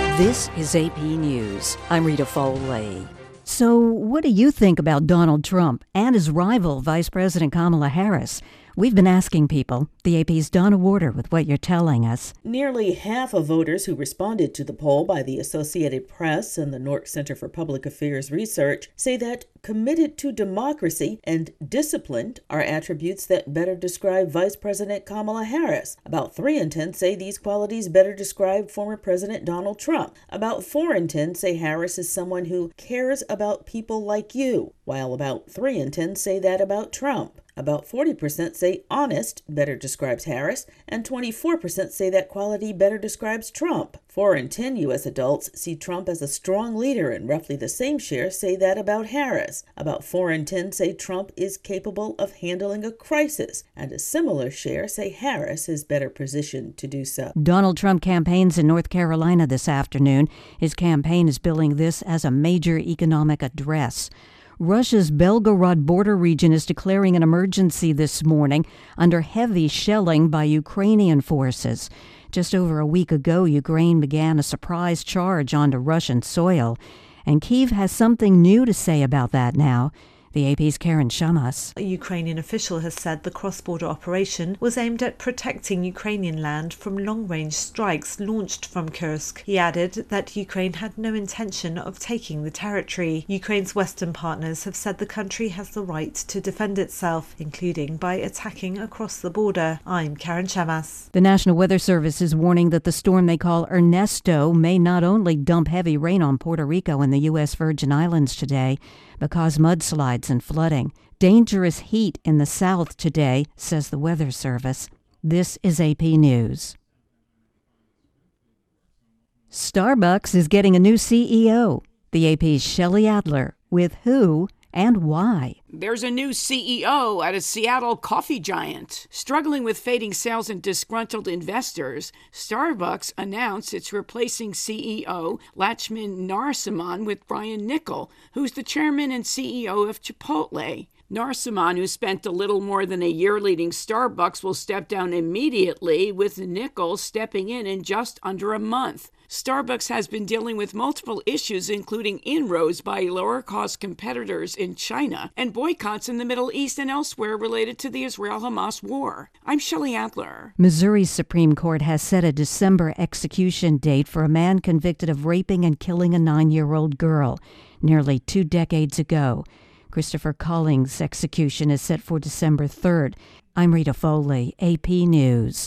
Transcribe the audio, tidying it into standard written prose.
This is AP News. I'm Rita Foley. So, what do you think about Donald Trump and his rival, Vice President Kamala Harris? We've been asking people. The AP's Donna Warder with what you're telling us. Nearly half of voters who responded to the poll by the Associated Press and the Nork Center for Public Affairs Research say that committed to democracy and disciplined are attributes that better describe Vice President Kamala Harris. About 3 in 10 say these qualities better describe former President Donald Trump. About 4 in 10 say Harris is someone who cares about people like you, while about 3 in 10 say that about Trump. About 40% say honest better describes Harris, and 24% say that quality better describes Trump. 4 in 10 U.S. adults see Trump as a strong leader, and roughly the same share say that about Harris. About 4 in 10 say Trump is capable of handling a crisis, and a similar share say Harris is better positioned to do so. Donald Trump campaigns in North Carolina this afternoon. His campaign is billing this as a major economic address. Russia's Belgorod border region is declaring an emergency this morning under heavy shelling by Ukrainian forces. Just over a week ago, Ukraine began a surprise charge onto Russian soil, and Kyiv has something new to say about that now. The AP's Karen Shamas. A Ukrainian official has said the cross-border operation was aimed at protecting Ukrainian land from long-range strikes launched from Kursk. He added that Ukraine had no intention of taking the territory. Ukraine's Western partners have said the country has the right to defend itself, including by attacking across the border. I'm Karen Shamas. The National Weather Service is warning that the storm they call Ernesto may not only dump heavy rain on Puerto Rico and the U.S. Virgin Islands today, but cause mudslides and flooding. Dangerous heat in the south today, says the Weather Service. This is AP News. Starbucks is getting a new CEO. The AP's Shelley Adler with who and why. There's a new CEO at a Seattle coffee giant. Struggling with fading sales and disgruntled investors, Starbucks announced it's replacing CEO Lachman Narasimhan with Brian Niccol, who's the chairman and CEO of Chipotle. Narasimhan, who spent a little more than a year leading Starbucks, will step down immediately, with Niccol stepping in just under a month. Starbucks has been dealing with multiple issues, including inroads by lower-cost competitors in China and boycotts in the Middle East and elsewhere related to the Israel-Hamas war. I'm Shelley Adler. Missouri's Supreme Court has set a December execution date for a man convicted of raping and killing a 9-year-old girl nearly 2 decades ago. Christopher Collings' execution is set for December 3rd. I'm Rita Foley, AP News.